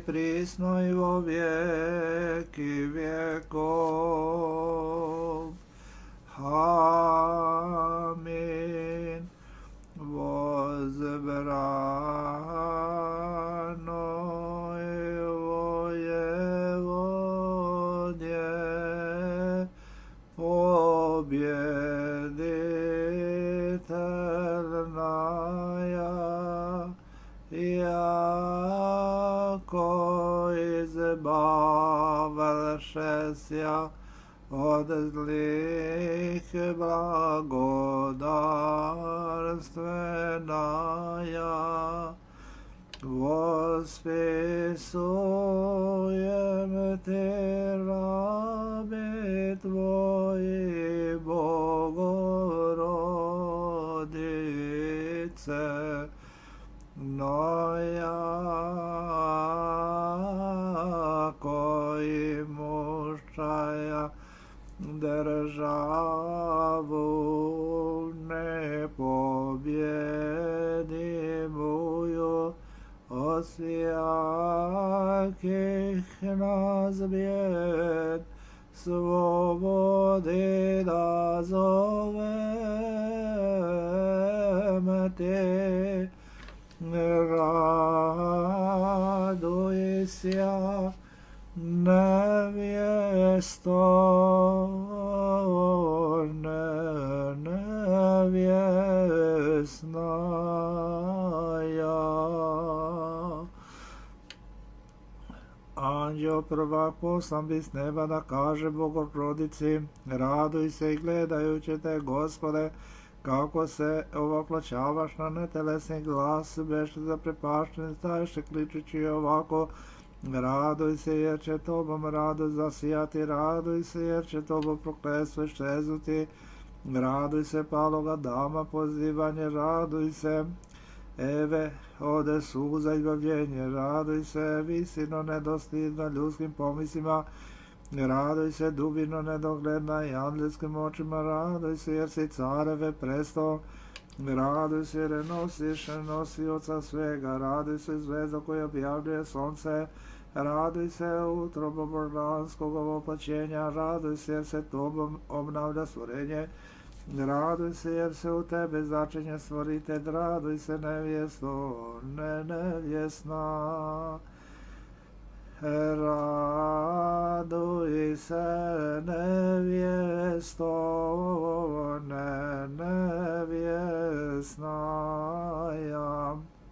prisno i vo vijeki vjekov. Amin. Возбрано его Еводье, победительная, яко избавившися od zlih blagodarstveная, восписуем Ты раби Твои, Богородице, но яко имущая державу непобедимую, от всяких нас бед свободы назовем Ты. Радуйся, невесто, невестная. Anđeo prvak poslan bi s neba da kaže Bogorodici, raduj se i gledajući te, Gospode, kako se ovaplaćavaš na netelesni glas, beše zaprepašteni staješe kličući ovako, raduj se jer će tobom radost zasijati, raduj se jer će tobom prokletstvo iščeznuti, raduj se paloga dama pozivanje, raduj se Eve ode suza izbavljenje, raduj se visino nedostižna ljudskim pomislima, raduj se dubino nedogledna i angelskim očima, raduj se jer si careve presto, raduj se jer nosiš nosioca svega, raduj se zvezda koja objavljuje sunce, raduj se utrobo božanskog voplaćenja, raduj se jer se tobom obnavlja stvorenje, raduj se jer se u tebe začinje stvoritelj, raduj se nevjesto, nevjesna. Raduj se nevjesto, nevjesnaja.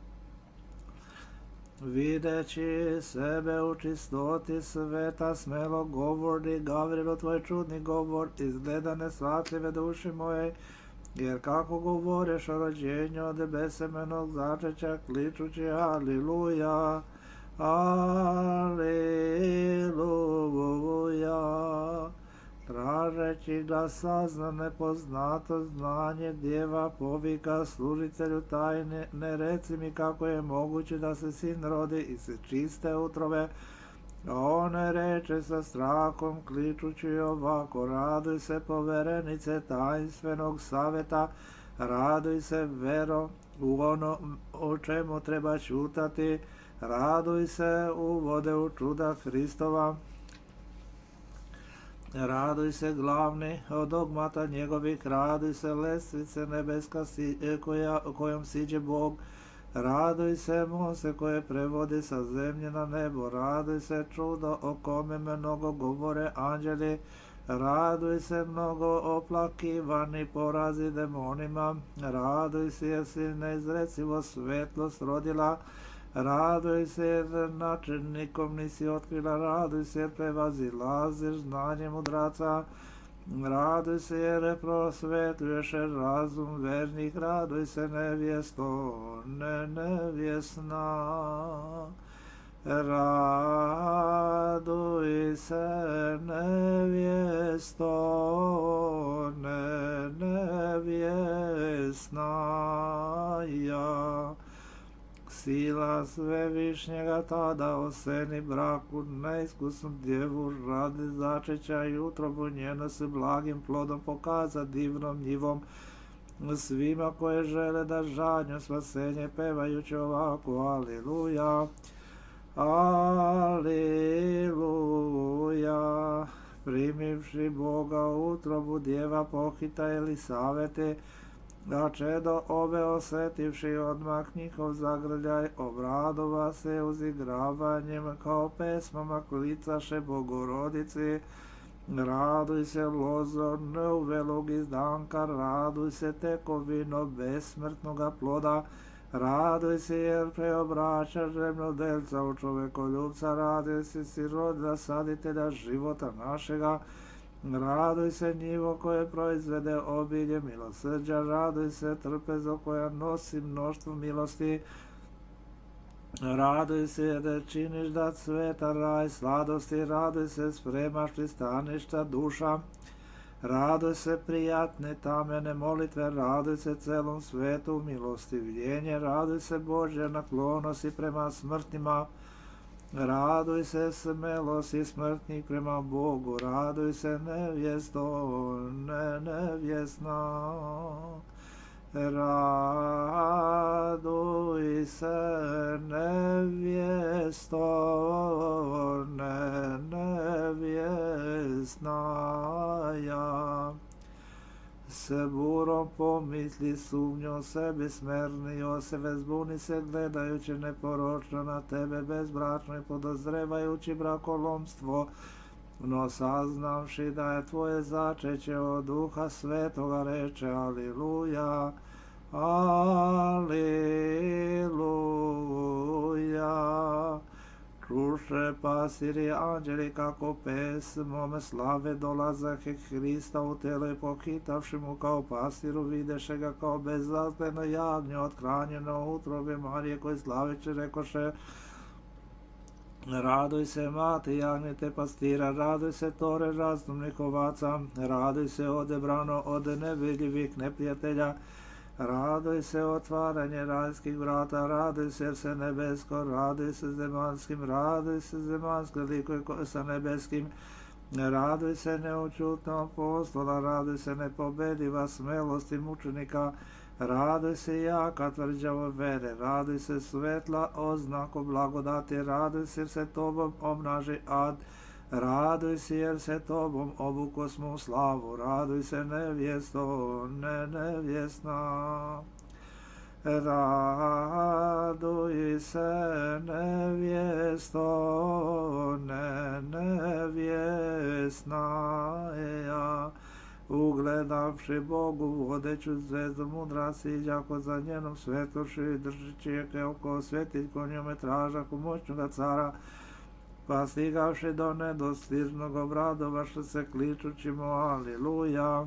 Videći sebe u čistoti sveta, smelo govori Gavrilo tvoj čudni govor, izgleda nesvatljive duši moje, jer kako govoreš o rođenju od besemenog začeća, kličući Aliluja, Aliluja. Tražeći da sazna nepoznato znanje, djeva povika služitelju tajne, ne reci mi kako je moguće da se sin rodi i se čiste utrove. One reče sa strahom, kličući ovako, raduj se poverenice tajnstvenog saveta, raduj se vero u ono o čemu treba ćutati, raduj se u vode u čuda Hristova, raduj se glavni od dogmata njegovih, raduj se lestvice nebeska kojom siđe Bog, raduj se mose koje prevodi sa zemlje na nebo, raduj se čudo o kome mnogo govore anđeli, raduj se mnogo oplakivani porazi demonima, raduj se jer si neizrecivo svetlost rodila, raduj se jer načelnikom nisi otkrila, raduj se jer prevazilaziš znanje mudraca, raduj se jer prosvetljuješ razum vernih, raduj se nevjesto, nevjesna. Raduj se nevjesto, nevjesnaja. Sila svevišnjega tada oseni braku neiskusnu djevu radi začeća i utrobu njeno se blagim plodom pokaza divnom njivom svima koje žele da žanju spasenje pevajući ovako Aliluja. Aleluja. Primivši Boga u utrobu djeva pohita Elisavete, a čedo ove osjetivši odmah njihov zagrljaj, obradova se uzigravanjem kao pesmama klicaše Bogorodici. Raduj se lozo neuvelog izdanka, raduj se tekovino besmrtnoga ploda, raduj se jer preobraćaš zemljodelca u čovekoljubca, raduj se sirod zasaditelja života našega, raduj se njivo koje proizvede obilje milosrđa, raduj se trpezo koja nosi mnoštvo milosti, raduj se jer činiš da cveta raj sladosti, raduj se spremaš pristaništa duša, raduj se prijatne tamene molitve, raduj se celom svetu milostivljenje, raduj se Božja naklonosti prema smrtnima, raduj se smelosti smrtnih prema Bogu, raduj se nevjesto, nevjesna. Raduj se nevjesto, nevjesnaja. Se burom pomisli sumnjo sebi smernio se, vezbuni se gledajući neporočno na tebe bezbračno i podozrevajući brakolomstvo, no saznavši da je tvoje začeće od Duha Svetoga reče Aliluja, Aliluja. Čuše pasiri anđeli kako pesmom slave dolazahe Hrista u telo i pohitavši mu kao pasiru videše ga kao bezazdeno jagnje othranjeno u utrobi Marije koji slaveće rekoše raduj se mati jagnjete pastira, raduj se tore razumnih ovaca, raduj se odebrano od nevidljivih neprijatelja, raduj se otvaranje rajskih vrata, raduj se nebesko, raduj se zemanskim, raduj se zemansko likoj sa nebeskim, raduj se neučutno apostola, raduj se nepobediva smelosti mučenika, raduj se jaka tvrđava vere, raduj se svetla oznako blagodati, raduj se jer se tobom obnaži ad, raduj se jer se tobom obuko smo u slavu, raduj se nevjesto, nevjesna. Raduj se nevjesto, nevjesna. Ugledavši Bogu vodeću zvezdu mudra siđako za njenom svetoši i držeći je oko svetiljko njome tražaku moćnoga cara, pa stigavši do nedostižnog obradovaše se kličući mu Aliluja,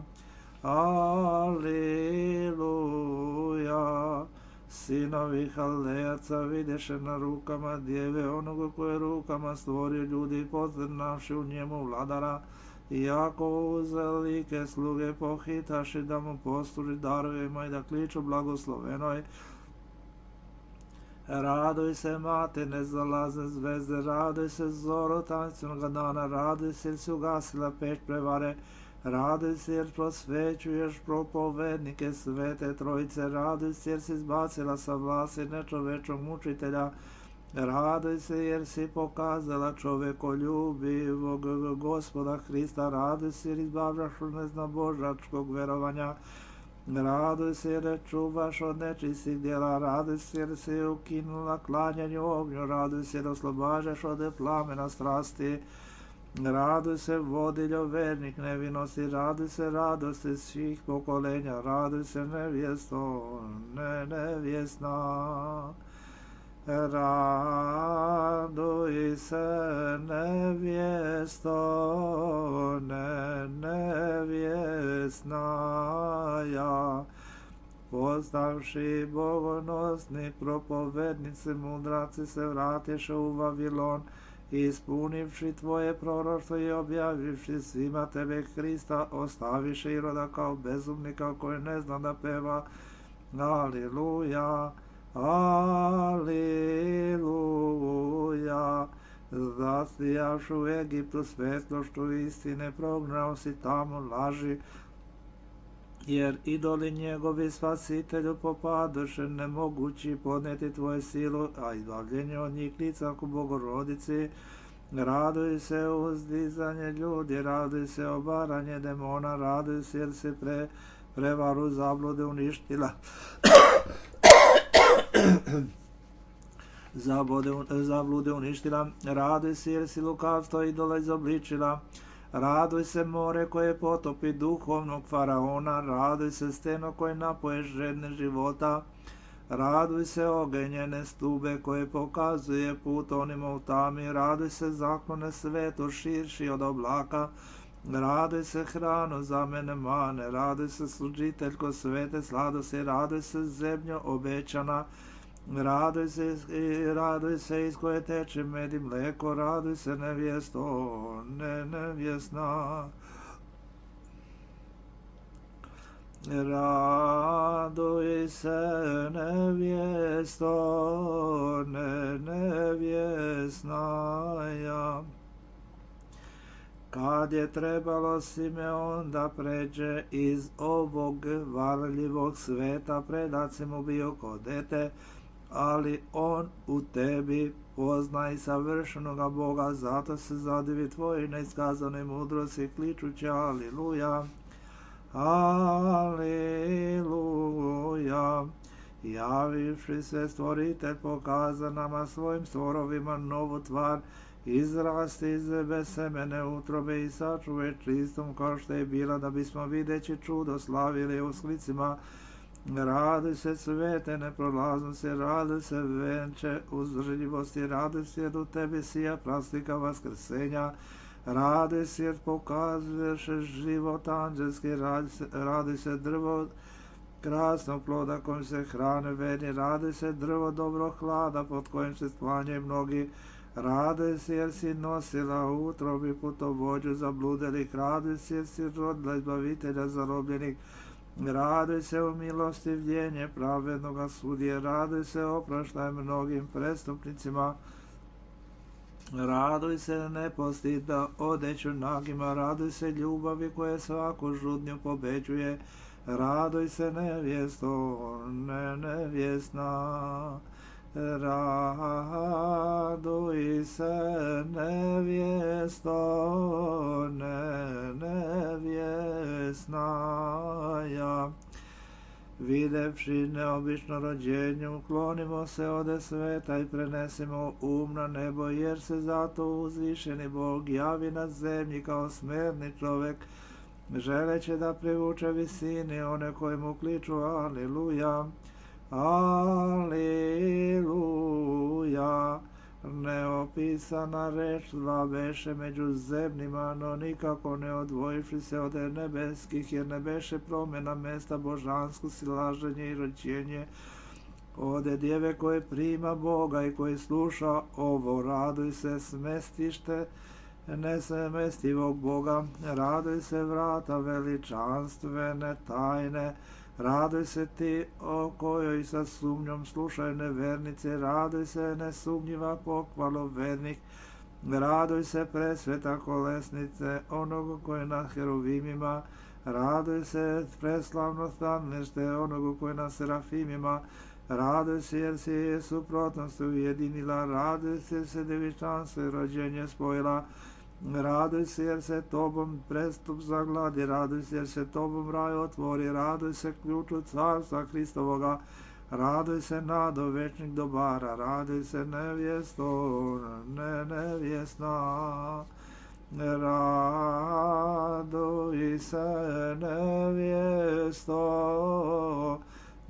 Aliluja. Sinovi Haldejaca vidješe na rukama djeve onoga koje rukama stvorio ljudi i poznavši u njemu vladara, iako uzelike sluge pohitaši da mu posluži darovima i da kliču blagoslovenoj. Raduj se mate nezalazne zvezde, raduj se zoro tancinoga dana, raduj se jer si ugasila peć prevare, raduj se jer prosvećuješ propovednike svete trojice, raduj se jer si izbacila sa vlasti nečovečog mučitelja, raduj se jer si pokazala čovekoljubivog Gospoda Hrista, raduj se jer izbavljaš od neznabožačkog verovanja, raduj se jer čuvaš od nečistih djela, raduj se jer si ukinula klanjanju ognju, raduj se jer oslobađaš od plamena strasti, raduj se vodiljo vernik nevinosti, raduj se radosti svih pokolenja, raduj se nevjesto, nevjesna. Raduj se nevjesto, nevjesnaja. Postavši bogonosni propovednici mudraci se vratiše u Vavilon, ispunivši tvoje proroštvo i objavivši svima tebe Hrista, ostaviše Iroda kao bezumnika koji ne zna da peva Aliluja, Aliluja. Zasijaš u Egiptu svetlošću istine, prognao si tamo laži, jer idoli njegovi spasitelju popadoše, nemogući podneti tvoju silu, a izbavljenje od njih lica ku Bogorodici. Raduj se uzdizanje ljudi, raduj se obaranje demona, raduj se jer se prevaru zablude uništila. Zablude uništila, raduj se jer si lukavstvo idola izobličila. Raduj se more koje potopi duhovnog faraona, raduj se steno koje napoje žedne života. Raduj se ogenjene stube koje pokazuje put onima u tami, raduj se zaklone sveto širši od oblaka. Raduj se hrano za mene mane, raduj se služiteljko svete sladosti, raduj se zemljo obećana. Raduj se iz koje teče med i mleko, raduj se nevjesto, nevjesna. Raduj se nevjesto, nevjesnaja. Kad je trebalo Simeon da pređe iz ovog varljivog sveta, predac mu bio ko dete, ali on u tebi pozna i savršenoga Boga, zato se zadivi tvojoj neiskazanoj mudrosti, kličući aliluja, aliluja. Javivši se stvoritelj pokaza nama svojim stvorovima novu tvar, izrasti iz besemene utrobe i sačuvaj čistom kao što je bila, da bismo videći čudo slavili u sklicima. Raduj se svete neprolaznosti, raduj se venče uzdržljivosti, raduj se jer u tebi sija praslika vaskrsenja, raduj se jer pokazuješ život anđelski, raduj se drvo krasnog ploda kojim se hrane verni, raduj se drvo dobro hlada pod kojim se sklanjaju mnogi, raduj se jer si nosila u utrobi putovođu zabludelih, raduj se jer si rodila izbavitelja zarobljenih, raduj se u milostivljenje pravednoga sudije, raduj se opraštaj mnogim prestupnicima, raduj se nepostidna odeću nagima, raduj se ljubavi koja svaku žudnju pobeđuje, raduj se nevjesto, nevjesna. Raduj se nevjesto, nevjesnaja. Videvši neobično rođenje, uklonimo se ode sveta i prenesimo na nebo, jer se zato uzvišeni Bog javi na zemlji kao smerni čovek, želeće da privuče visini one koje mu kliču aliluja. Aliluja. Neopisana reč dva beše među zemljima, no nikako ne odvojivši se od nebeskih, jer ne beše promjena mesta božansko silaženje i rođenje. Ode djeve koje prima Boga i koje sluša ovo, raduj se smestište nesemestivog Boga, raduj se vrata veličanstvene tajne, raduj se ti o kojoj sa sumnjom slušaju nevernice, raduj se nesumnjiva pohvalo vernih, raduj se presveta kolesnice onoga koje na heruvimima, raduj se preslavno stanište onoga koje na serafimima, raduj se jer si suprotnost ujedinila, raduj se jer se devičanstvo i rođenje spojila, raduj se jer se tobom prestup zagladi, raduj se jer se tobom raj otvori, raduj se ključu carstva Hristovoga, raduj se nado večnih dobara, raduj se nevjesto, nevjesna, raduj se nevjesto,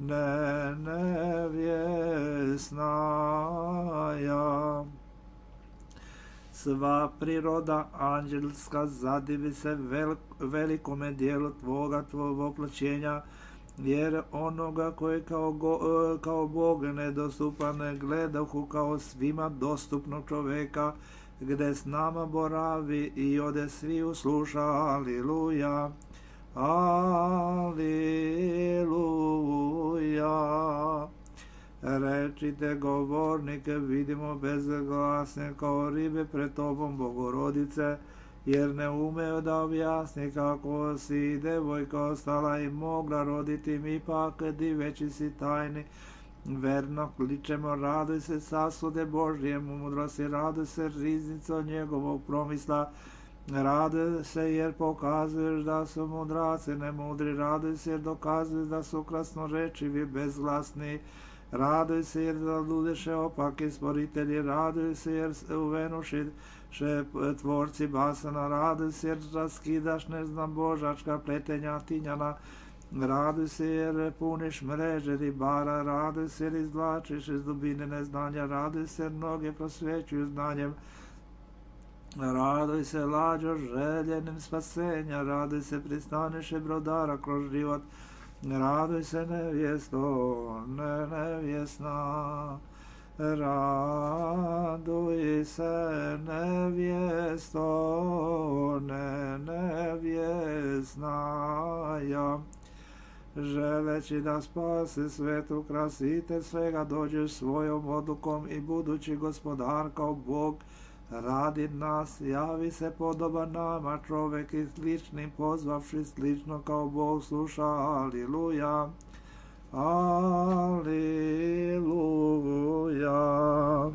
nevjesnaja. Sva priroda anđelska zadivi se velikome dijelu tvog oploćenja, jer onoga koji kao Bog nedostupan gledahu kao svima dostupnog čoveka, gde s nama boravi i ode svi usluša. Aliluja, aliluja. Rečite govornike, vidimo bezglasne kao ribe pred tobom, Bogorodice, jer ne umeju da objasni kako si devojka ostala i mogla roditi, mi ipak diveći si tajni. Verno kličemo, raduj se sasude Božje mudrosti, raduj se riznico njegovog promisla, raduj se jer pokazuješ da su mudraci nemudri, raduj se jer dokazuješ da su krasnorečivi bezglasni, raduj se jer zaludeše opaki sporitelji, raduj se jer uvenuši tvorci basana, raduj se jer raskidaš božačka pletenja tinjana, raduj se jer puniš mreže ribara, raduj se jer izvlačiš iz dubine neznanja, raduj se jer mnoge prosvećuju znanjem, raduj se lađo željenim spasenja, raduj se pristaniše brodara kroz život, raduj se nevjesto, nevjesna, raduj se nevjesto, nevjesna, ja. Želeći da spase svet, ukrasitelj svega, dođeš svojom odlukom i budući gospodar kao Bog radi nas, javi se podoban nama čovek i sličnim pozvavši slično kao Bog sluša, aliluja, aliluja.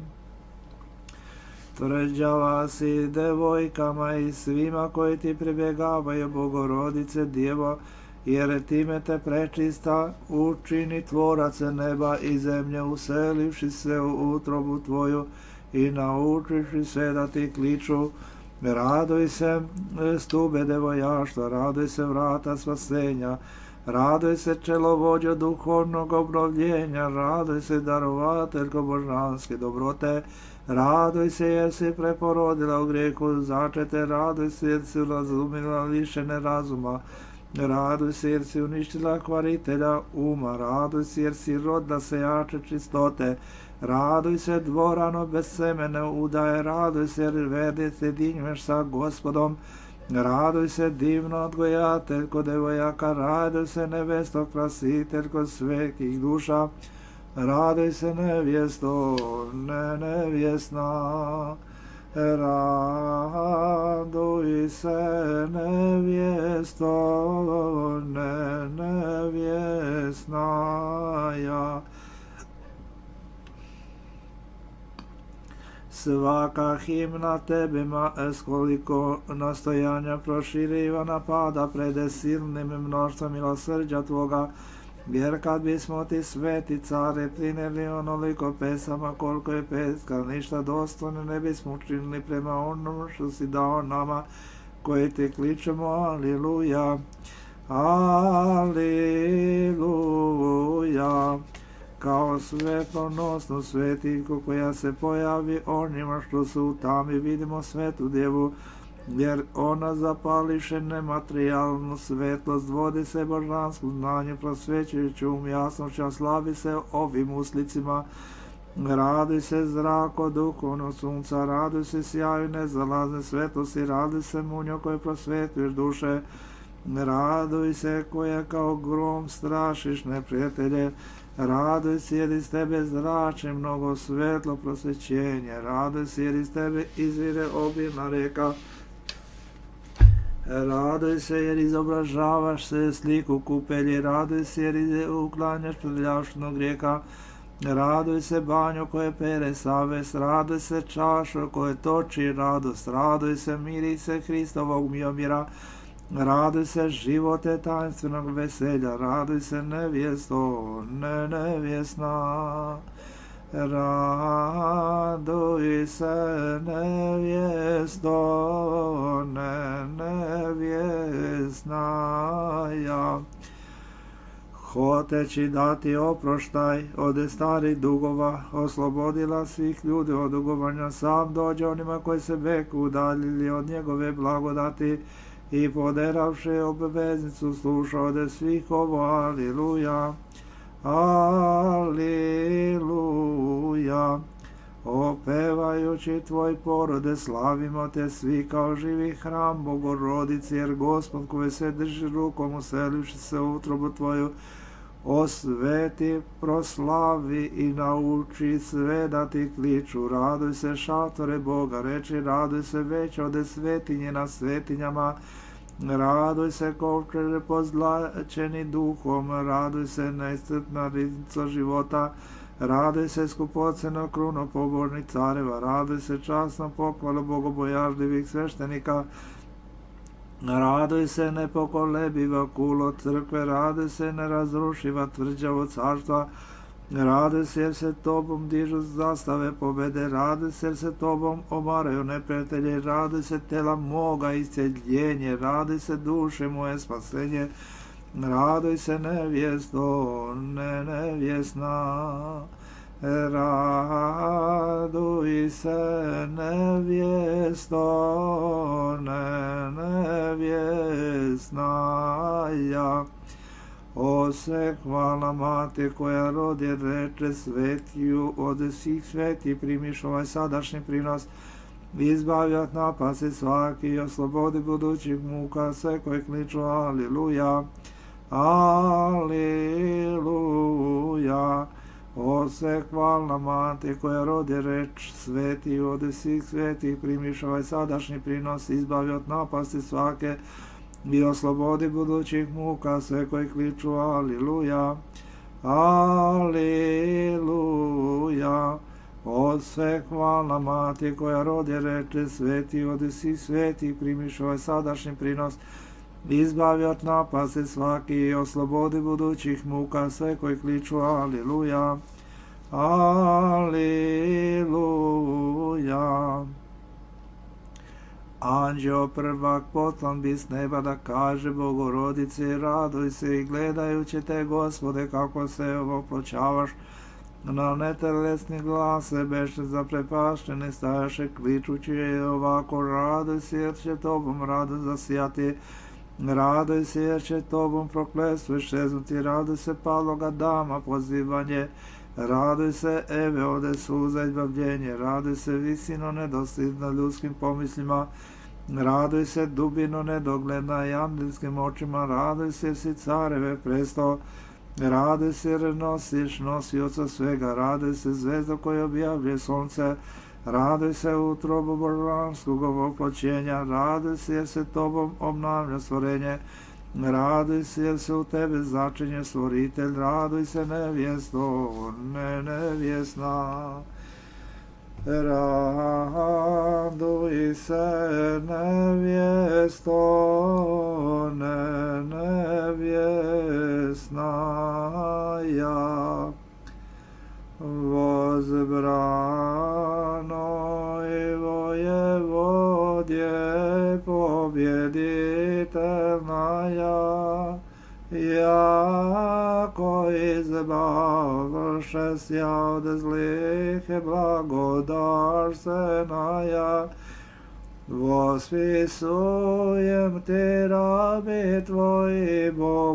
Tvrđava si devojkama i svima koji ti pribjegavaju, Bogorodice Djevo, jer time te prečista učini tvorac neba i zemlje, uselivši se u utrobu tvoju i naučiši sve da ti kliču. Raduj se stube devojaštva, raduj se vrata spasenja, raduj se čelovođo duhovnog obnovljenja, raduj se darovateljko božanske dobrote, raduj se jer si preporodila u grijehu začete, raduj se jer si razumila lišene razuma, raduj se jer si uništila kvaritelja uma, raduj se jer si rodila sejače čistote, raduj se dvorano bez semene udaje, raduj se jer verde sjedinjuješ sa Gospodom, raduj se divno odgojateljko devojaka, raduj se nevesto krasiteljko svetih duša, raduj se nevjesto, nevjesna, raduj se nevjesto, nevjesna, ja. Svaka himna tebima, skoliko nastojanja proširiva napada prede silnim mnoštvom milosrđa tvoga, jer kad bismo ti sveti care prineli onoliko pesama koliko je peska, ništa dostojno ne bismo učinili prema onom što si dao nama koji ti kličemo, aliluja, aliluja. Kao svetlonosnu svetiljku koja se pojavi onima što su u tami, vidimo svetu djevu, jer ona zapališe nematerijalnu svetlost, vodi se božansku znanje, prosvećujući jasnošću, slavi se ovim uslicima, raduj se zrako duhovnog sunca, raduj se sjaju nezalazne svetlosti, raduj se munjo koje prosvetuješ duše, raduj se koje kao grom strašiš neprijatelje, raduj se jer iz tebe zrači mnogo svetlo prosvećenje, raduj se jer iz tebe izvire obilna reka, raduj se jer izobražavaš se sliku kupelji, raduj se jer uklanjaš prljavštinu grijeha, raduj se banjo koje pere savest, raduj se čašo koje toči radost, raduj se mirise Hristovog miomira, raduj se živote tajnstvenog veselja, raduj se nevjesto, nevjesna, raduj se nevjesto, nevjesna, ja. Hoteći dati oproštaj od starih dugova, oslobodila svih ljudi od dugovanja, sam dođe onima koji se beku udaljili od njegove blagodati i poderavši obveznicu sluša ode svih ovo, aliluja, aliluja. Opevajući tvoj porode, slavimo te svi kao živi hram Bogorodici, jer Gospod koji se drži rukom uselivši se u utrobu tvoju, osveti, proslavi i nauči sve da ti kliču. Raduj se šatore Boga reči, raduj se već ode svetinje na svetinjama, raduj se kovčeže pozlačeni duhom, raduj se neiscrpna riznica života, raduj se skupoceno kruno pobožnih careva, raduj se časno pohvalo bogobojažljivih sveštenika, raduj se nepokolebiva kulo crkve, raduj se nerazrušiva tvrđavo carstva, raduj se jer se tobom dižu zastave pobede, raduj se jer se tobom omaraju neprijatelje, raduj se tela moga isceljenje, raduj se duše moje spasenje, raduj se nevjesto, nevjesna, raduj se nevjesto, nevjesna ja. O se hvala mate koja rodi reče svetiju od svih sveti, primiš ovaj sadašnji prinos, izbavi od napasti svaki i oslobodi budućih muka sve koji kliču aliluja, aliluja. O se hvalna mati koja rodi reč sveti od svih sveti, primiš ovaj sadašnji prinos, izbavi od napasti svake i oslobodi budućih muka sve koji kliču aliluja, aliluja. O sve hvalna mati koja rodi reče sveti od svih sveti, primiš ovaj sadašnji prinos, izbavi od napasti svaki i oslobodi budućih muka sve koji kliču aliluja, aliluja. Anđeo prvak potom bi s neba da kaže Bogorodice, raduj se i gledajući te Gospode kako se opločavaš, na netelesni glas se beše zaprepaštene stajaše kličući je ovako, raduj se jer će tobom rado zasijati, raduj se jer će tobom prokletstvo iščeznuti, raduj se paloga dama pozivanje, raduj se Eve ode suza izbavljenje, raduj se visino nedostižna ljudskim pomislima, raduj se dubino nedogledna i anđelskim očima, raduj se jer si careve prestao, raduj se jer nosiš nosioca svega, raduj se zvezdo koje objavljuje sunce, raduj se utrobu božanskog oploćenja, raduj se jer se tobom obnavlja stvorenje, raduj se jer se u tebe začinje stvoritelj, raduj se nevjesto, nevjesna, raduj se nevjesto, nevjesna ja. Возбрано и воеводje победительная, яко избавшись я от злых и благодарственная, восписуем Ти раби Твои,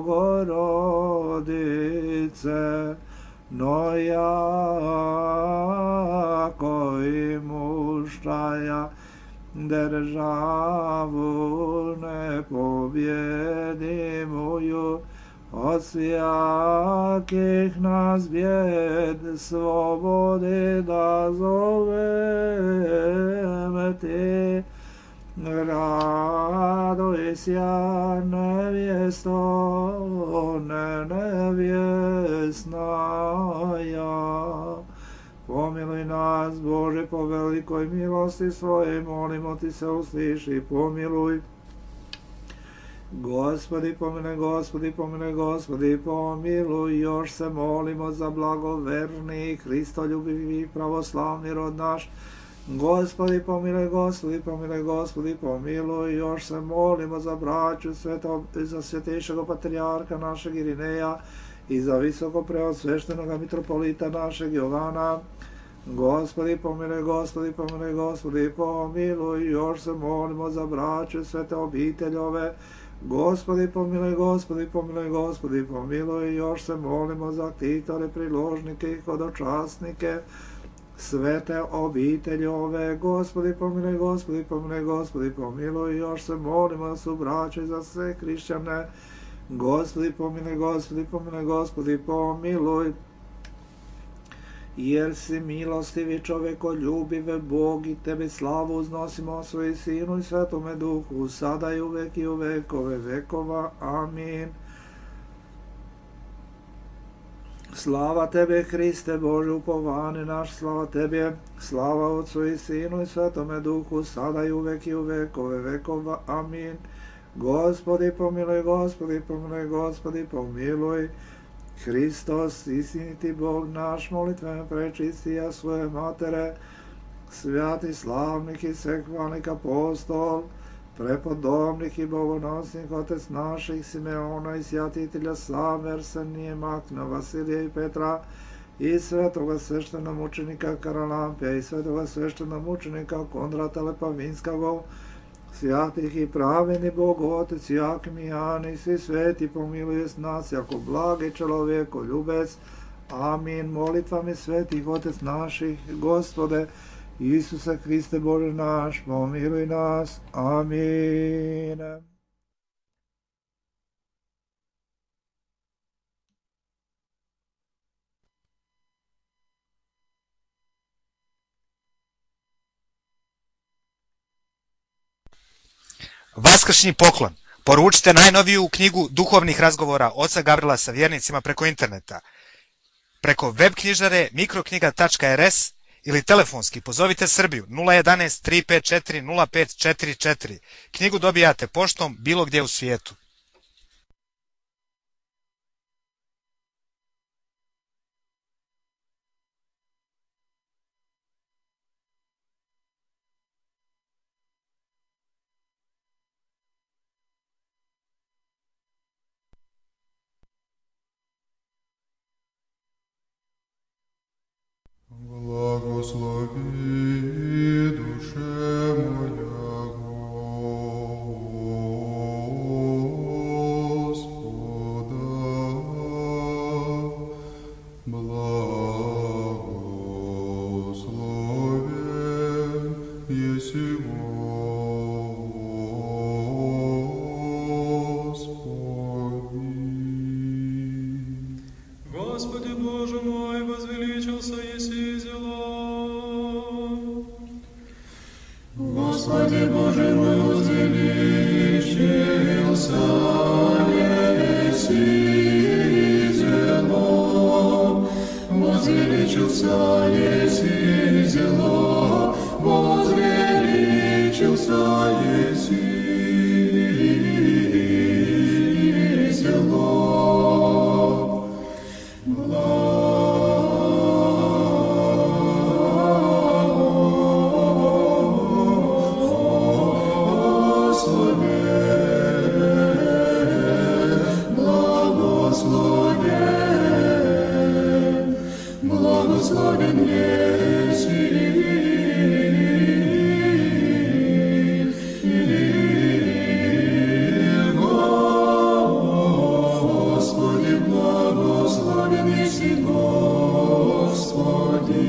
Богородице, но яко имущая державу непобедимую, от всяких нас бед свободы да зовем Ти. Радуйся, невесто, невесная. Помилуй нас, Боже, по великой милости Своей, молимо Ти се услыши, помилуй. Господи, помилуй, Господи, помилуй, Господи, помилуj. Još se molimo za blagoverni, Hristoljubivi, pravoslavni rod naš. Gospodi, pomiluje, Gospodi, pomiluje, Gospodi, pomiluj. Još se molimo za braću za svetejšeg patrijarha našeg Irineja i za visoko preosveštenog mitropolita našeg Jovana. Gospodi, pomiluje, Gospodi, pomiluje, Gospodi, pomiluj. Još se molimo za braću svete obiteljove. Gospodi, pomiluje, Gospodi, pomiluje, Gospodi, pomiluj. Još se molimo za ktitore, priložnike i hodočasnike svete obitelji ove. Gospodi, pomiluje, Gospodi, pomiluje, Gospodi, pomiluj. Još se molimo da su braće za sve hrišćane Gospodi pomiluj, Gospodi pomiluj, Gospodi pomiluj. Jer si milostivi čovekoljubive Bog i Tebi slavu uznosimo svoj Sinu i Svetome Duhu, sada i uvek i u vekove vekova. Amin. Slava Tebe, Hriste Bože, upovani naš, slava Tebe, slava Otcu i Sinu i Svetome Duhu, sada i uvek i u vekove vekova. Amin. Gospodi pomiluj, Gospodi pomiluj, Gospodi pomiluj. Hristos, istiniti Bog naš, molitveno prečistija svoje matere, svjati slavnik i svehvalnik apostol, prepodobnik i bogonosnik otec naših Simeona i sjatitelja Save, Arsenije, Makna, Vasilija i Petra, i svetoga sveštenomučenika Karalampija i svetoga sveštenomučenika Kondrata Lepavinskog, svjatih i praveni Bog Otec Jakim i Jani, svi sveti pomiluje nas jako blagi čelovjeko ljubec. Amin. Molitvami svetih Otec naših, Gospode Isuse Hriste Bože naš, pomiluj nas. Amin. Vaskršnji poklon. Poručite najnoviju knjigu duhovnih razgovora oca Gavrila sa vjernicima preko interneta. Preko web knjižare mikroknjiga.rs ili telefonski pozovite Srbiju 011 354 0544. Knjigu dobijate poštom bilo gdje u svijetu. Благослови душе моя Господа, благословен еси Господи. Господи Боже мой, возвеличился еси зело. Господи Боже мой, возвеличился еси зело. Возвеличился еси зело. Возвеличился еси зело. Благословен еси Господи, благословен еси Господи.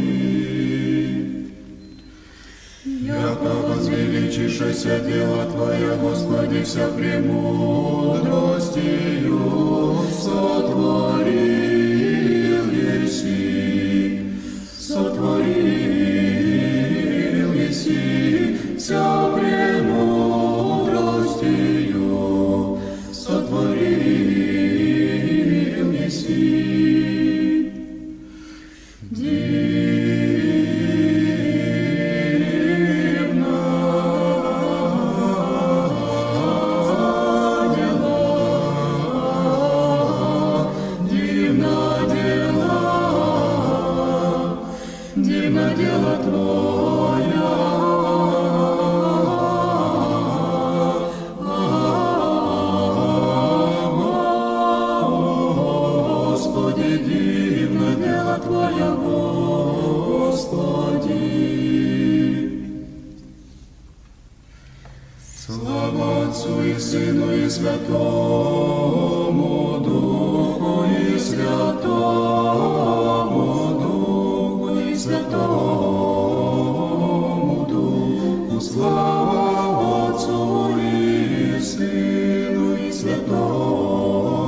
Яко возвеличишься дела Твоя, Господи, вся премудростью сотворил еси. Сотворил еси вся премудростью, сотворил еси. Дивно дело Твое, Господи, дивно дело Твое, Господи. Слава Отцу и Сыну и Святому Духу, и Святому Духу, и Святому Духу. Слава Отцу и Сыну и Святому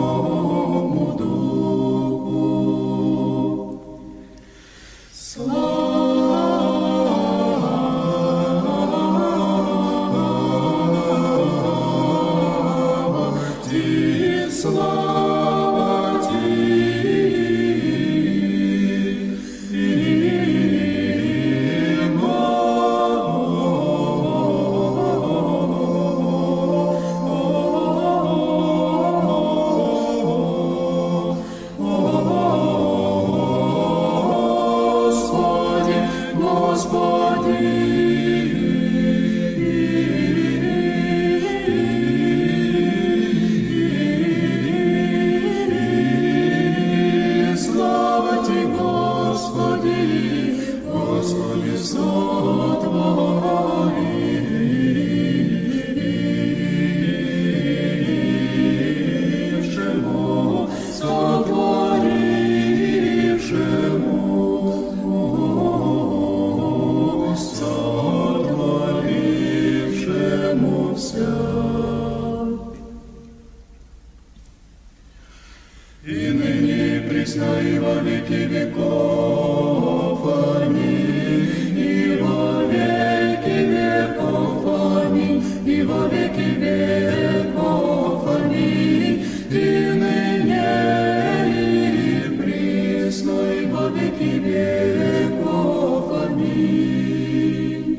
вся. И ныне присно и во веки веков. Аминь. И во веки веков. Аминь. И во веки веков. Аминь. И ныне и присно и во веки веков. Аминь.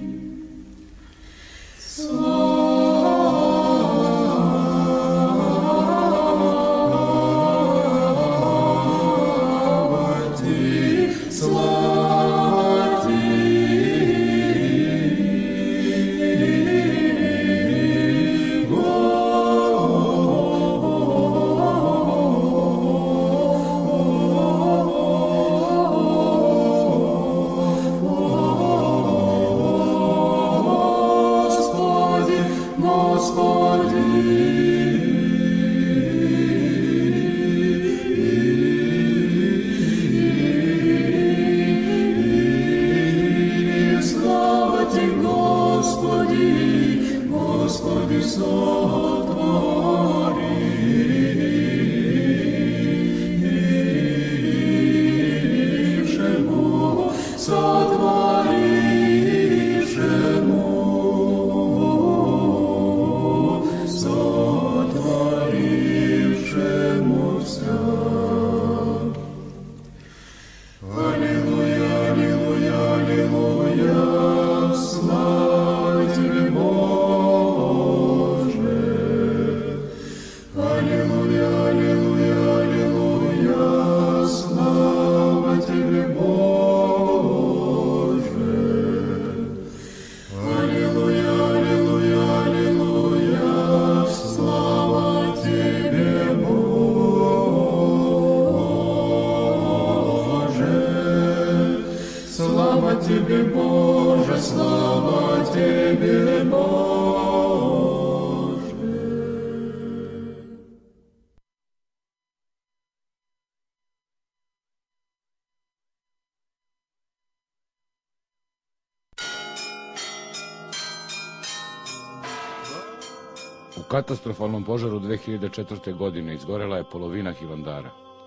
U katastrofalnom požaru 2004. godine izgorela je polovina Hilandara.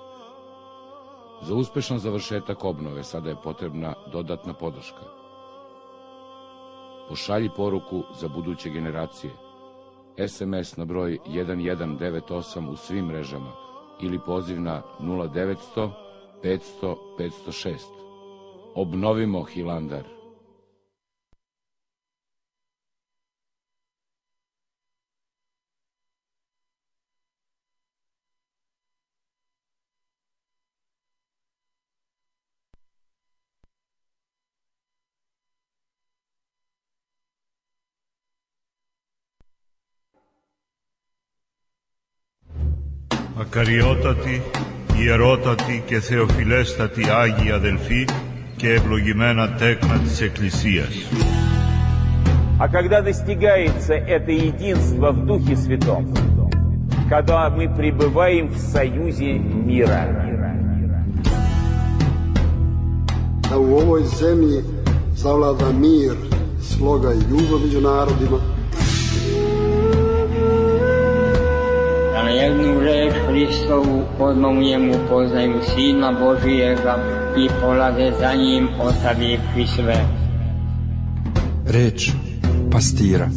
Za uspešan završetak obnove sada je potrebna dodatna podrška. Pošalji poruku za buduće generacije. SMS na broj 1198 u svim mrežama ili poziv na 0900 500 506. Obnovimo Hilandar. Ακαριότατη, ιερότατη και θεοφιλέστατη Άγιοι αδελφοί και ευλογημένα τέκνα της Εκκλησίας. А когда достигается это единство в Духе Святом, когда мы пребываем в союзе мира. Da u ovoj zemlji zavlada mir, sloga i ljubav među narodima. Da na jednu reč Hristovu odmah u njemu poznaju Sina Božijega i polaze za njim ostavivši sve. Reč pastira.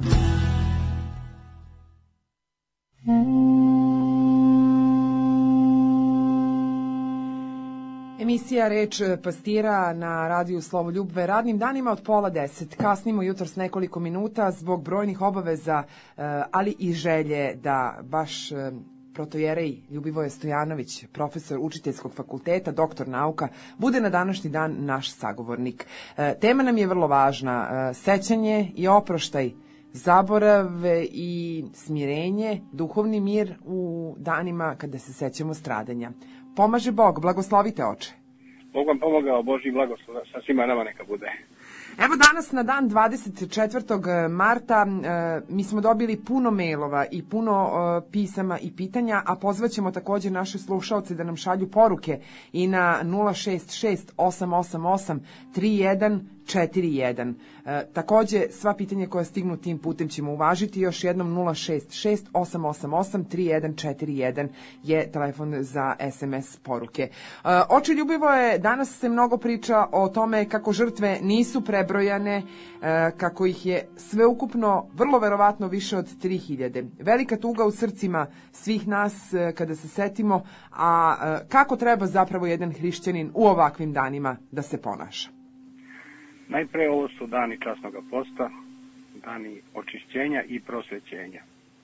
Emisija Reč pastira na radiju Slovoljub radnim danima od 9:30. Kasnimo jutros nekoliko minuta zbog brojnih obaveza, ali i želje da baš protojerej Ljubivoje Stojanović, profesor Učiteljskog fakulteta, doktor nauka, bude na današnji dan naš sagovornik. Tema nam je vrlo važna, sećanje i oproštaj, zaborave i smirenje, duhovni mir u danima kada se sećamo stradanja. Pomaže Bog, blagoslovite oče. Bog vam pomogao, Božji blagoslov sa svima nama neka bude. Evo danas na dan 24. marta mi smo dobili puno mailova i puno pisama i pitanja, a pozvaćemo također naše slušaoce da nam šalju poruke i na 066 888 31 41. Takođe, sva pitanja koja stignu tim putem ćemo uvažiti. Još jednom 066 888 3141 je telefon za SMS poruke. Oče Ljubivo je, danas se mnogo priča o tome kako žrtve nisu prebrojane, kako ih je sveukupno vrlo verovatno više od 3000. Velika tuga u srcima svih nas kada se setimo, a kako treba zapravo jedan hrišćanin u ovakvim danima da se ponaša? Najpre ovo su dani časnog posta, dani očišćenja i prosvećenja.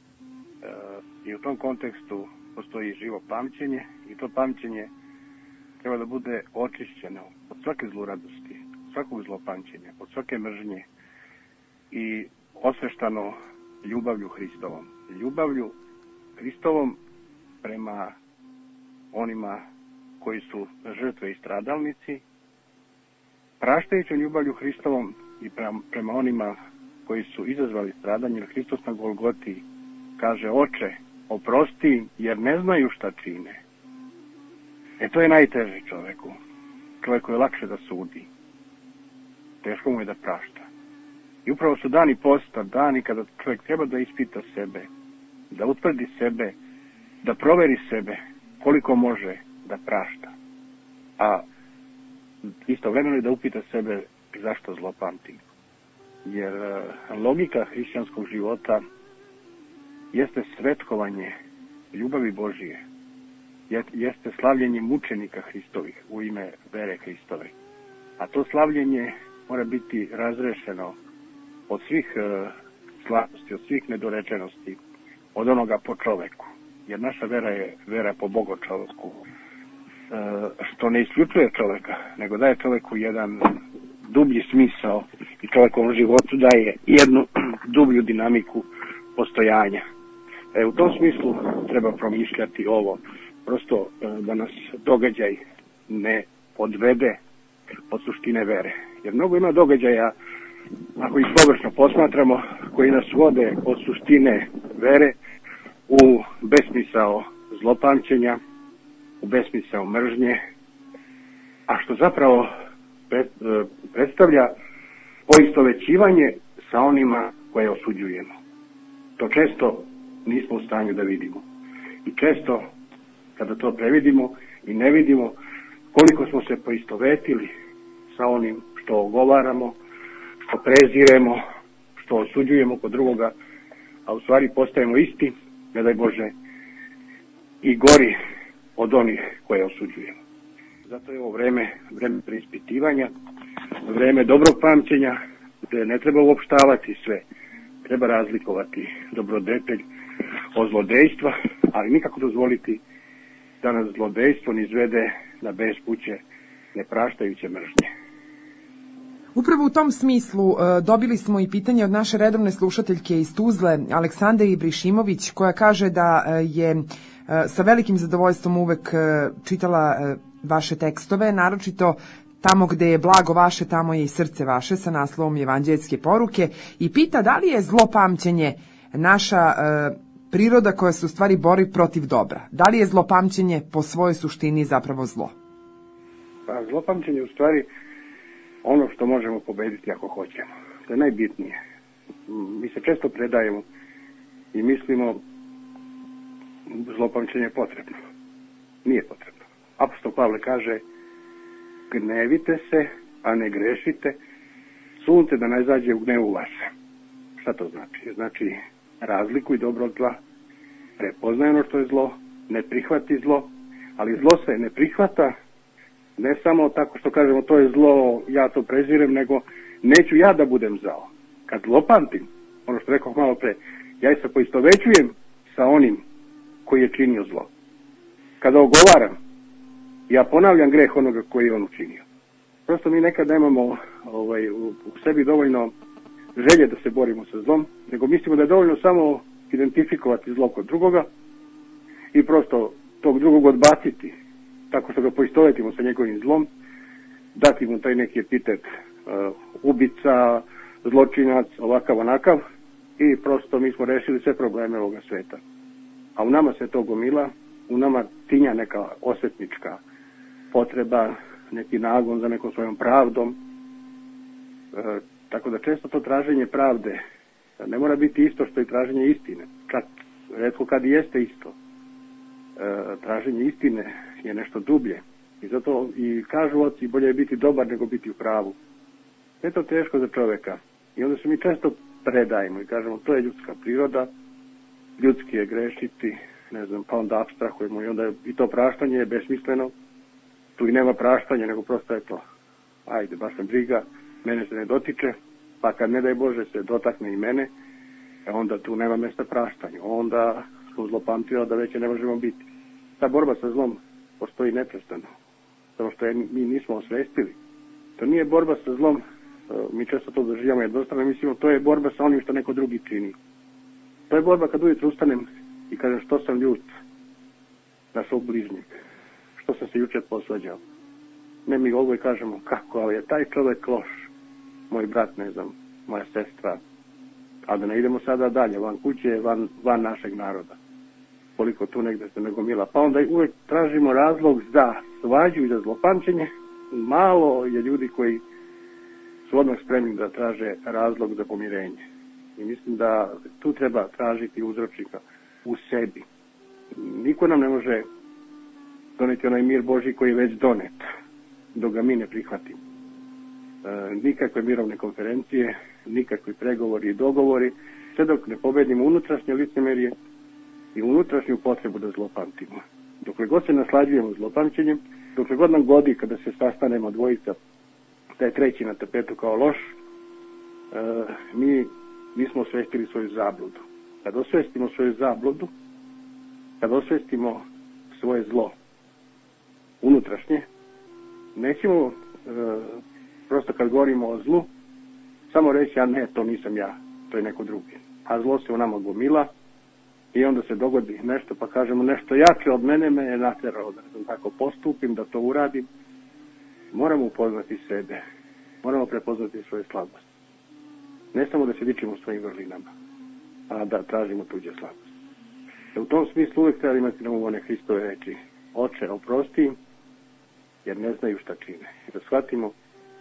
I u tom kontekstu postoji živo pamćenje i to pamćenje treba da bude očišćeno od svake zluradosti, svakog zlopamćenja, od svake mržnje i osveštano ljubavlju Hristovom. Ljubavlju Hristovom prema onima koji su žrtve i stradalnici, praštajućom ljubavlju Hristovom i prema onima koji su izazvali stradanje, jer Hristos na Golgoti kaže: Oče, oprosti jer ne znaju šta čine. To je najteže čoveku. Čoveku je lakše da sudi. Teško mu je da prašta. I upravo su dani posta, dani kada čovjek treba da ispita sebe, da utvrdi sebe, da proveri sebe koliko može da prašta. A istovremeno i da upita sebe zašto zlopamtim. Jer logika hrišćanskog života jeste svetkovanje ljubavi Božije, jeste slavljenje mučenika Hristovih u ime vere Hristove. A to slavljenje mora biti razrešeno od svih slabosti, od svih nedorečenosti, od onoga po čoveku. Jer naša vera je vera po Bogočoveku, što ne isključuje čoveka, nego daje čoveku jedan dublji smisao i čovekovom životu daje jednu dublju dinamiku postojanja. U tom smislu treba promišljati ovo, prosto da nas događaj ne odvede od suštine vere. Jer mnogo ima događaja, ako ih površno posmatramo, koji nas vode od suštine vere u besmisao zlopamćenja, u besmisao mržnje, a što zapravo predstavlja poistovećivanje sa onima koje osuđujemo. To često nismo u stanju da vidimo. I često, kada to previdimo i ne vidimo, koliko smo se poistovetili sa onim što ogovaramo, što preziremo, što osuđujemo kod drugoga, a u stvari postajemo isti, ne daj Bože, i gori od onih koje osuđujemo. Zato je ovo vreme preispitivanja, vreme dobrog pamćenja, gde ne treba uopštavati sve. Treba razlikovati dobrodetelj od zlodejstva, ali nikako dozvoliti da nas zlodejstvo ne izvede na bespuće nepraštajuće mržnje. Upravo u tom smislu dobili smo i pitanje od naše redovne slušateljke iz Tuzle, Aleksandre Ibrišimović, koja kaže da je sa velikim zadovoljstvom uvek čitala vaše tekstove, naročito tamo gde je blago vaše, tamo je i srce vaše, sa naslovom Evanđeljske poruke, i pita da li je zlopamćenje naša priroda koja se u stvari bori protiv dobra. Da li je zlopamćenje po svojoj suštini zapravo zlo? Pa zlopamćenje je u stvari ono što možemo pobediti ako hoćemo. To je najbitnije. Mi se često predajemo i mislimo zlopamćenje je potrebno. Nije potrebno. Apostol Pavle kaže: gnevite se, a ne grešite, sunce da ne zađe u gnevu vaše. Šta to znači? Znači, razlikuj dobro od zla, prepoznaj ono što je zlo, ne prihvati zlo, ali zlo se ne prihvata ne samo tako što kažemo to je zlo, ja to prezirem, nego neću ja da budem zao. Kad zlopamtim, ono što rekao malo pre, ja se poistovećujem sa onim koji je činio zlo. Kada ogovaram, ja ponavljam greh onoga koji je on učinio. Prosto mi nekad nemamo u sebi dovoljno želje da se borimo sa zlom, nego mislimo da je dovoljno samo identifikovati zlo kod drugoga i prosto tog drugog odbaciti tako što ga poistovetimo sa njegovim zlom, dati mu taj neki epitet ubica, zločinac, ovakav, onakav, i prosto mi smo rešili sve probleme ovoga sveta. A u nama se to gomila, u nama tinja neka osvetnička potreba, neki nagon za nekom svojom pravdom, Tako da često to traženje pravde ne mora biti isto što i traženje istine. Čak retko kad i jeste isto. Traženje istine je nešto dublje. I zato i kažu oci, bolje je biti dobar nego biti u pravu. Je to teško za čoveka. I onda se mi često predajemo i kažemo to je ljudska priroda, ljudski je grešiti, ne znam, pa onda apstrahujemo i onda i to praštanje je besmisleno. Tu i nema praštanja, nego prosto je to. Ajde, baš me briga, mene se ne dotiče, pa kad ne daj Bože se dotakne i mene, onda tu nema mjesta praštanju. Onda smo zlopamtili da već ne možemo biti. Ta borba sa zlom postoji neprestano. Samo što mi nismo osvestili. To nije borba sa zlom, mi često to doživljamo jednostrano, mislimo to je borba sa onim što neko drugi čini. To je borba kad ujutro ustanem i kažem što sam ljut na svog bližnjeg, što sam se jučer posvađao. Ne mi ovo i kažemo kako, ali je taj čovjek loš, moj brat, ne znam, moja sestra, a da ne idemo sada dalje, van kuće, van našeg naroda. Koliko tu negde se nagomila. Pa onda uvek tražimo razlog za svađu i za zlopamćenje. Malo je ljudi koji su odmah spremni da traže razlog za pomirenje. I mislim da tu treba tražiti uzročnika u sebi. Niko nam ne može doneti onaj mir Božji koji je već donet, dok ga mi ne prihvatimo. Nikakve mirovne konferencije, nikakvi pregovori i dogovori, sve dok ne pobedimo unutrašnje licemerje i unutrašnju potrebu da zlopamtimo. Dokle god se naslađujemo zlopamćenjem, dokle god nam godi kada se sastanemo dvojica, da je treći na tapetu kao loš, mi nismo osvestili svoju zabludu. Kad osvestimo svoju zabludu, kad osvestimo svoje zlo unutrašnje, nećemo prosto kad govorimo o zlu, samo reći, a ne, to nisam ja, to je neko drugi. A zlo se u nama gomila i onda se dogodi nešto, pa kažemo nešto jače od mene me je naterao da tako postupim, da to uradim. Moramo upoznati sebe, moramo prepoznati svoje slabosti. Ne samo da se dičimo svojim vrlinama, a da tražimo tuđe slabosti. U tom smislu uvijek treba imati na umu one Hristove reči, Oče, oprosti im, jer ne znaju šta čine. I da shvatimo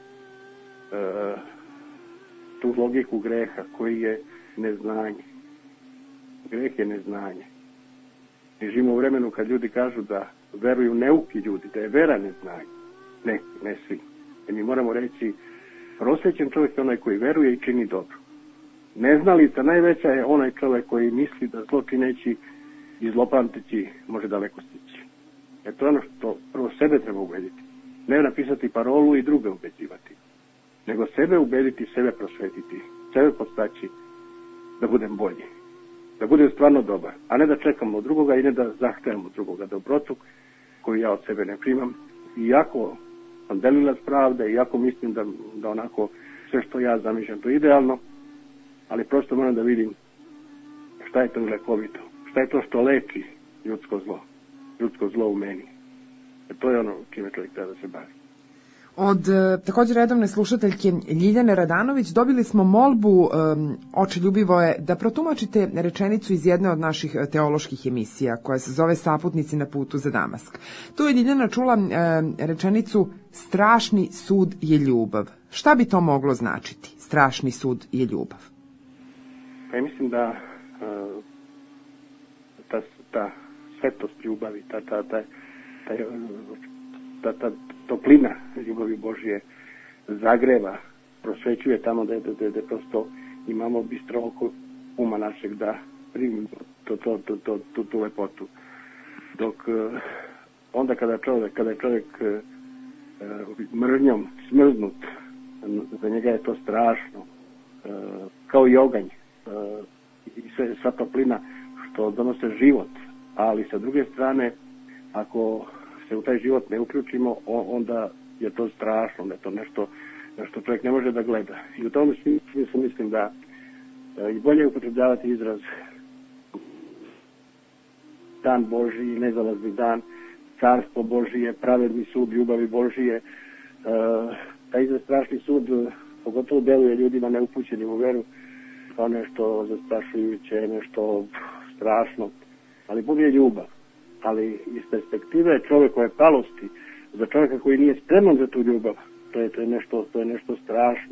tu logiku greha koji je neznanje. Greh je neznanje. Mi živimo u vremenu kad ljudi kažu da veruju neuki ljudi, da je vera neznanje. Ne svi. I mi moramo reći, prosvećen čovjek je onaj koji veruje i čini dobro. Neznalica najveća je onaj čovjek koji misli da zlo čineći i zlopamteći može daleko stići. Jer to je ono što prvo sebe treba ubediti. Ne napisati parolu i druge ubeđivati. Nego sebe ubediti, sebe prosvetiti, sebe postaći da budem bolji. Da budem stvarno dobar, a ne da čekamo od drugoga i ne da zahtevamo od drugoga dobrotu koju ja od sebe ne primam. Iako sam delilac pravde, iako mislim da onako sve što ja zamišljam to idealno, ali prosto moram da vidim šta je to lekovito, šta je to što leči ljudsko zlo u meni. Jer to je ono čime čovjek treba da se bavi. Od također redovne slušateljke Ljiljane Radanović dobili smo molbu, Oče Ljubivoje, da protumačite rečenicu iz jedne od naših teoloških emisija koja se zove Saputnici na putu za Damask. Tu je Ljiljana čula rečenicu strašni sud je ljubav. Šta bi to moglo značiti? Strašni sud je ljubav. Pa ja mislim da ta svetost ljubavi, ta toplina ljubavi Božje zagreva, prosvećuje tamo da prosto imamo bistro oko uma našeg da primimo tu lepotu. Dok onda kada je čovjek mržnjom smrznut, za njega je to strašno, kao i oganj i sva toplina što donose život, ali sa druge strane, ako se u taj život ne uključimo, onda je to strašno, da je to nešto što čovjek ne može da gleda. I u tom smislu mislim da i bolje upotrebljavati izraz dan Božji, nezalazni dan, carstvo Božije, pravedni sud ljubavi Božije. Taj izraz strašni sud pogotovo deluje ljudima neupućenim u veru kao nešto zastrašujuće, nešto strašno, ali Bog je ljubav. Ali iz perspektive čovjekove palosti, za čovjeka koji nije spreman za tu ljubav, to je nešto strašno.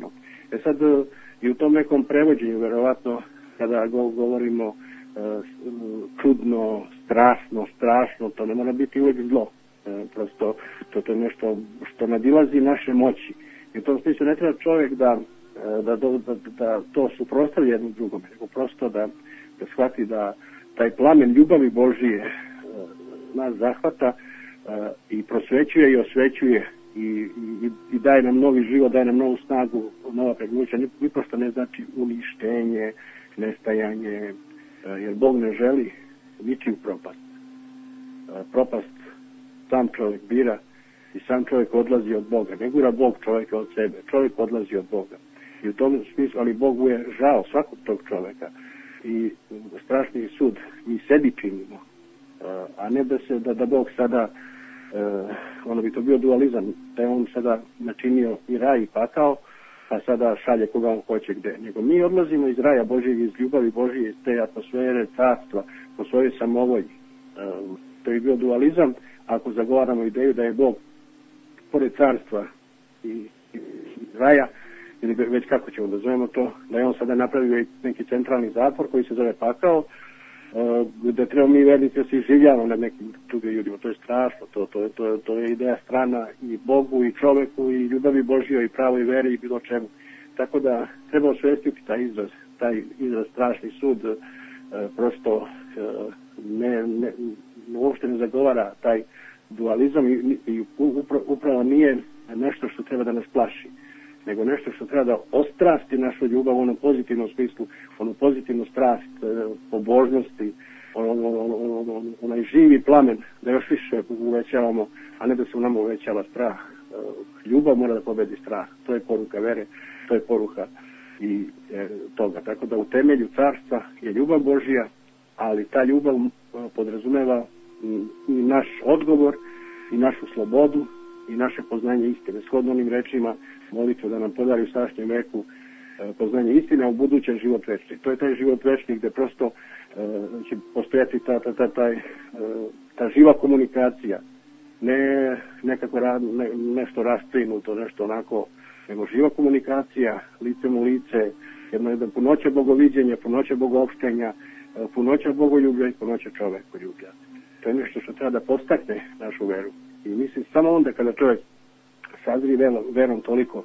Sad, i u tom nekom prevođenju, verovatno, kada govorimo čudno, strašno, to ne mora biti uvijek zlo. Prosto, to je nešto što nadilazi naše moći. I u tom smislu ne treba čovjek da to suprotstavlja jednom drugom, nego prosto da shvati da taj plamen ljubavi Božije nas zahvata i prosvećuje i osvećuje i daje nam novi život, daje nam novu snagu, nova pregnuća. Nipošto ne znači uništenje, nestajanje, jer Bog ne želi ničiju propast. Propast sam čovjek bira i sam čovjek odlazi od Boga. Ne gura Bog čovjeka od sebe, čovjek odlazi od Boga. I u tom smislu, ali Bogu je žao svakog tog čovjeka. I strašni sud mi sebi činimo, a ne da Bog sada, ono bi to bio dualizam, da je on sada načinio i raj i pakao, pa sada šalje koga on hoće gde. Nego mi odlazimo iz raja Božijeg, iz ljubavi Božije, iz te atmosfere carstva, po svojoj samovolji. To je bio dualizam, ako zagovaramo ideju da je Bog pored carstva i raja, ili već kako ćemo da zovemo to, da je on sada napravio neki centralni zatvor koji se zove pakao, da treba mi vernici da se življavamo nad nekim drugim ljudima. To je strašno, to je ideja strana i Bogu i čoveku i ljubavi Božjoj i pravoj veri i bilo čemu. Tako da treba osvestiti taj izraz strašni sud, prosto uopšte ne zagovara taj dualizam i upravo nije nešto što treba da nas plaši, nego nešto što treba da ostrasti našu ljubav u onom pozitivnom smislu, onu pozitivnu strast, pobožnosti, onaj živi plamen, da još više uvećavamo, a ne da se u nama uvećava strah. Ljubav mora da pobedi strah, to je poruka vere, to je poruka i toga. Tako da u temelju carstva je ljubav Božja, ali ta ljubav podrazumeva i naš odgovor, i našu slobodu, i naše poznanje istine. Shodno onim rečima molitve da nam podari u sadašnjem veku poznanje istine, a u budućem život večni. To je taj život večni gde prosto će postojati ta živa komunikacija. Ne nekako nešto rastrinuto, nešto onako, nego živa komunikacija, licem u lice, jedno punoća bogoviđenja, punoća bogoopštenja, punoća bogoljublja i punoća čovekoljublja. To je nešto što treba da postakne našu veru. I mislim, samo onda kada čovjek sazri verom toliko,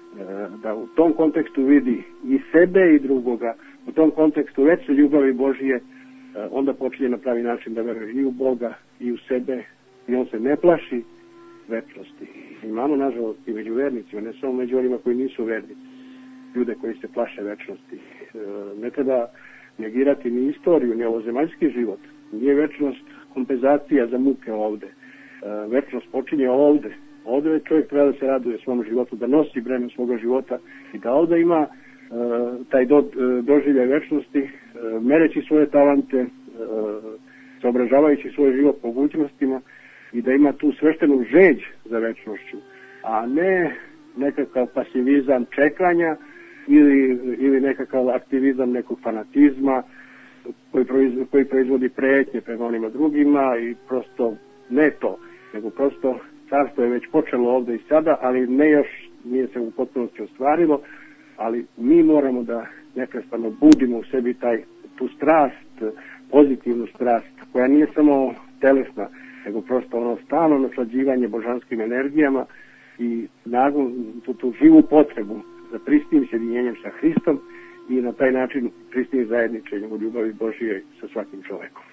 da u tom kontekstu vidi i sebe i drugoga, u tom kontekstu veće ljubavi Božije, onda počinje na pravi način da veruje i u Boga i u sebe, i on se ne plaši večnosti. Imamo, nažalost, i među vernicima, ne samo među onima koji nisu vernici, ljude koji se plaše večnosti. Ne treba negirati ni istoriju, ni ovozemaljski život. Nije večnost kompenzacija za muke ovde. Večnost počinje ovde. Ovde čovjek treba da se raduje svom životu, da nosi breme svoga života i da ovde ima taj doživljaj večnosti, mereći svoje talente, saobražavajući svoj život mogućnostima i da ima tu sveštenu žeđ za večnošću, a ne nekakav pasivizam čekanja ili nekakav aktivizam nekog fanatizma koji proizvodi pretnje prema onima drugima i prosto ne to, nego prosto carstvo je već počelo ovde i sada, ali ne još, nije se u potpunosti ostvarilo, ali mi moramo da neprestano budimo u sebi tu strast, pozitivnu strast, koja nije samo telesna, nego prosto ono stalno naslađivanje božanskim energijama i tu živu potrebu za pristnim sjedinjenjem sa Hristom i na taj način pristnim zajedničenjem u ljubavi Božije sa svakim čovekom.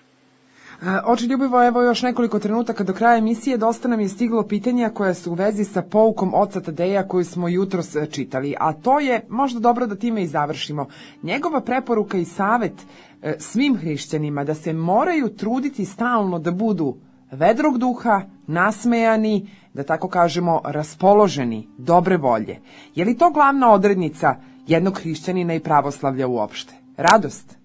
Oče Ljubivo, evo još nekoliko trenutaka do kraja emisije. Dosta nam je stiglo pitanja koja su u vezi sa poukom oca Tadeja koju smo jutros čitali, a to je možda dobro da time i završimo. Njegova preporuka i savet svim hrišćanima da se moraju truditi stalno da budu vedrog duha, nasmejani, da tako kažemo raspoloženi, dobre volje. Je li to glavna odrednica jednog hrišćanina i pravoslavlja uopšte? Radost?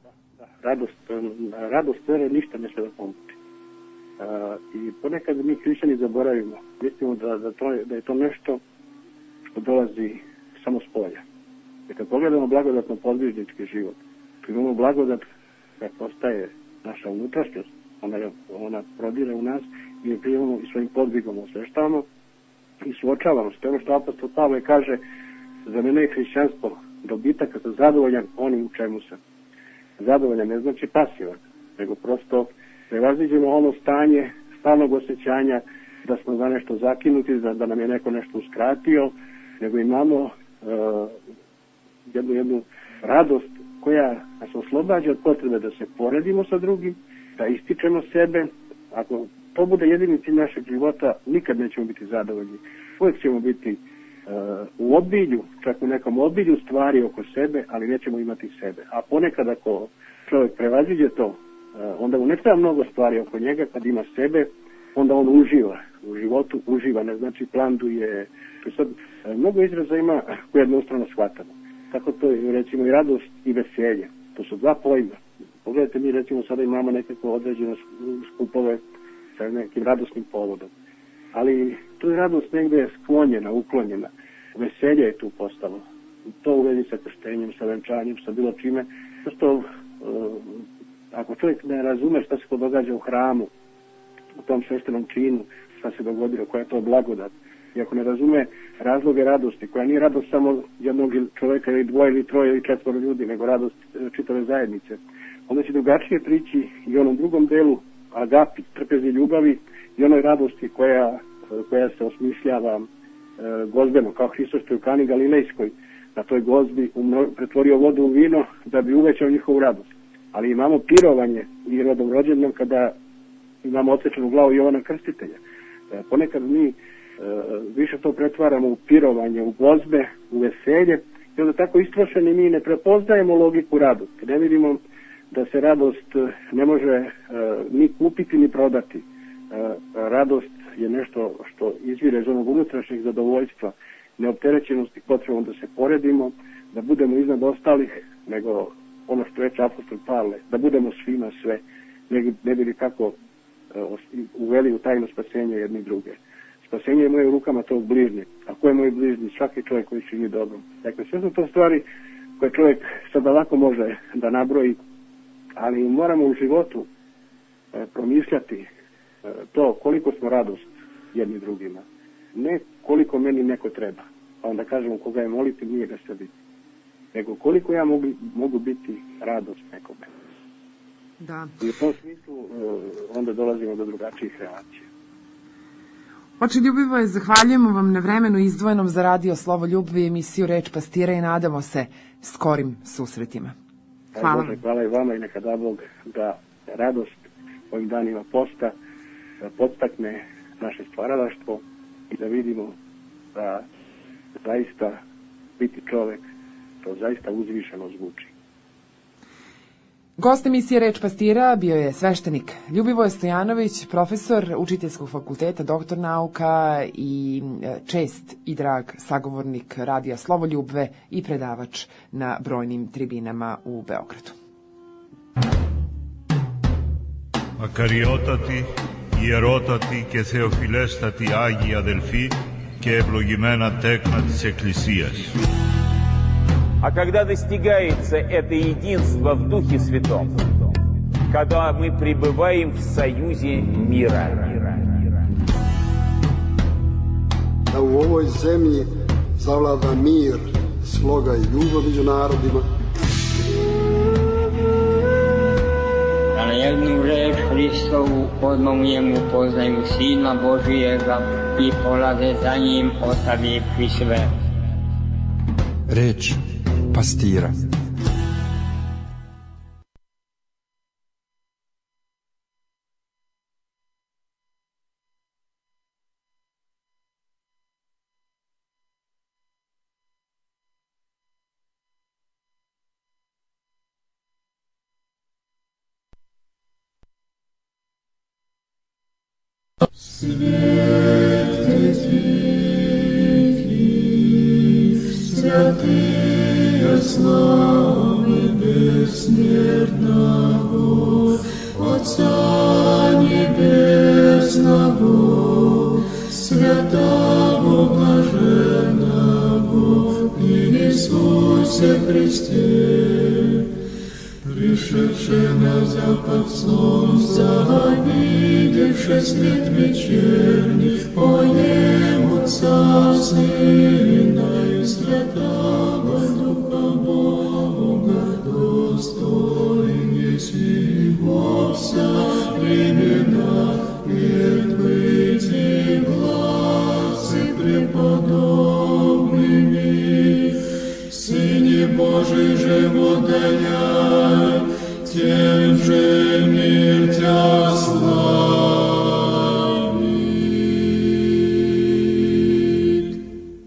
Radost vere ništa ne treba pomoći. I ponekad mi hrišćani zaboravimo. Mislimo da je to nešto što dolazi samo s polja. I kad pogledamo blagodatno podvižnički život, kad imamo blagodat kad postaje naša unutrašnjost, ona prodire u nas i mi primamo i svojim podvigom osveštavamo i suočavamo se. Ono što apostol Pavle kaže, Za mene je hrišćanstvo dobitak kad sam zadovoljan onim u čemu sam. Zadovoljan ne znači pasivan, nego prosto prevaziđemo ono stanje stalnog osjećanja da smo za nešto zakinuti, da nam je neko nešto uskratio, nego imamo jednu radost koja nas oslobađa od potrebe da se poredimo sa drugim, da ističemo sebe. Ako to bude jedini cilj našeg života, nikad nećemo biti zadovoljni. Uvijek ćemo biti u obilju, čak u nekom obilju stvari oko sebe, ali nećemo imati sebe. A ponekad ako čovjek prevaziđe to, onda mu ne treba mnogo stvari oko njega, kad ima sebe, onda on uživa. U životu uživa, ne znači planduje. Sad, mnogo izraza ima koje jednostavno shvatamo. Tako to je, recimo, i radost i veselje. To su dva pojma. Pogledajte, mi recimo sada imamo nekako određene skupove sa nekim radosnim povodom. Ali tu je radost negde sklonjena, uklonjena. Veselje je tu postalo. To u vezi sa krštenjem, sa venčanjem, sa bilo čime. Prosto, ako čovjek ne razume šta se to događa u hramu, u tom sveštenom činu, šta se dogodilo, koja je to blagodat, i ako ne razume razloge radosti, koja nije radost samo jednog čovjeka ili dvoje ili troje ili četvoro ljudi, nego radost čitave zajednice, onda će drugačije prići i onom drugom delu agapi, trpezi ljubavi i onoj radosti koja se osmišljava gozbeno, kao Hristos što je u Kani Galilejskoj na toj gozbi pretvorio vodu u vino da bi uvećao njihovu radost. Ali imamo pirovanje i rodom rođenjem kada imamo odsečenu glavu Jovana Krstitelja. Ponekad mi više to pretvaramo u pirovanje, u gozbe, u veselje, i onda tako istrošeni mi ne prepoznajemo logiku radosti. Ne vidimo da se radost ne može ni kupiti ni prodati. Radost je nešto što izvire iz onog unutrašnjeg zadovoljstva, neopterećenosti potrebom da se poredimo, da budemo iznad ostalih, nego ono što reče apostol Pavle, da budemo svima sve, ne bi li kako uveli u tajno spasenje jedni druge. Spasenje je moje u rukama tog bližnjeg. A ko je moj bližnji? Svaki čovjek koji čini dobro. Dakle, sve su to stvari koje čovjek sada lako može da nabroji, ali moramo u životu promišljati to koliko smo radost jedni drugima. Ne koliko meni neko treba. Pa onda kažemo koga je moliti, nije ga se biti. Nego koliko ja mogu biti radost nekome. Da. I u tom smislu onda dolazimo do drugačijih relacija. Oče Ljubivoje, zahvaljujemo vam na vremenu izdvojenom za Radio Slovo Ljubve i emisiju Reč pastira i nadamo se skorim susretima. Hvala vam. Hvala i vama i neka da Bog da radost ovim danima posta podstakne naše stvaralaštvo i da vidimo da zaista biti čovek to zaista uzvišeno zvuči. Gost emisije Reč pastira bio je sveštenik Ljubivoje Stojanović, profesor Učiteljskog fakulteta, doktor nauka i čest i drag sagovornik Radija Slovo Ljubve i predavač na brojnim tribinama u Beogradu. Ακαριότατη, ιερότατη και θεοφιλέστατη Άγια Αδελφή και ευλογημένα τέκνα της Εκκλησίας. А когда достигается это единство в Духе Святом, когда мы пребываем в союзе мира. Da u ovoj zemlji zavlada mir, sloga i ljubav među narodima. Da na jednu reč Hristovu odmah u njemu poznaju Sina Božijega i polaze za njim ostavivši sve. Reč pastira. Святый, святые славы бессмертного, Отца Небесного, святого блаженного Иисусе Христе, пришедший на запад солнца, видевший свет вечерний, по нему Отца Сына Святого Духа Бога, достоин еси во вся времена, предбыти гласы преподобными, Сыне Божий же водая, тем же мир Тя славит.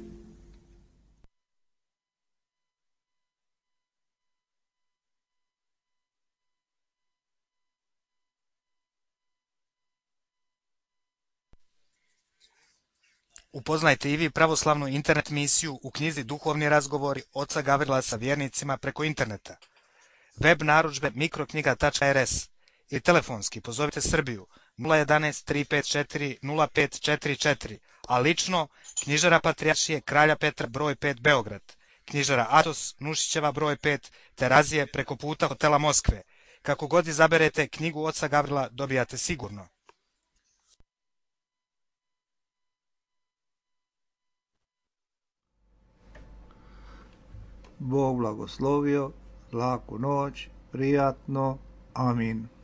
Upoznajte i vi pravoslavnu internet misiju u knjizi Duhovni razgovori oca Gavrila sa vjernicima preko interneta. Web narudžbe mikroknjiga.rs ili telefonski pozovite Srbiju 011 354 0544, a lično knjižara Patrijaršije Kralja Petra broj 5 Beograd, knjižara Atos Nušićeva broj 5 Terazije preko puta hotela Moskve. Kako god izaberete knjigu oca Gavrila dobijate sigurno. Bog blagoslovio, laku noć, prijatno, amin.